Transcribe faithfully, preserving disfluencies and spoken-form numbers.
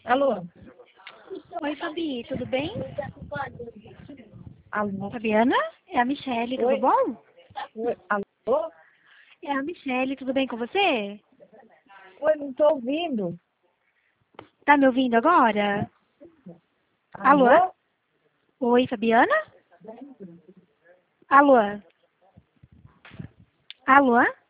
Alô? Oi, Fabi, tudo bem? Alô? Fabiana? É a Michelle, tudo Oi? bom? Oi? Alô? É a Michelle, tudo bem com você? Oi, não tô ouvindo. Tá me ouvindo agora? Alô? Alô? Oi, Fabiana? Alô? Alô?